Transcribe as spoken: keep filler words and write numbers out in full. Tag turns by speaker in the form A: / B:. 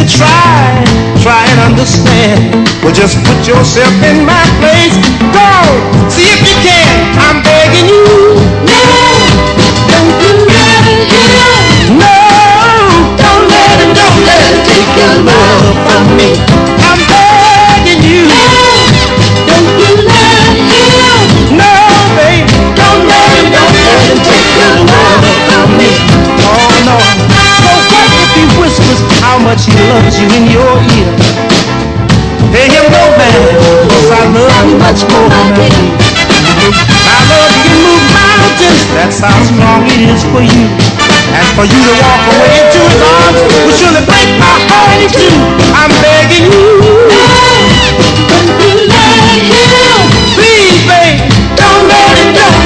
A: try, try and understand. Well, just put yourself in my place. Go, see if you can. I'm begging you. No, don't you let him. No, don't let him, don't let him take your love from me. I'm begging you. No, don't you let him. No, baby, don't let him, don't let him take your love from me. Oh no. So what if he whispers how much he loves you in your ear? Pay him no man, cause I love you much more than I do. My love can move mountains, that's how strong it is for you. And for you to walk away into his arms will surely break my heart in two. I'm begging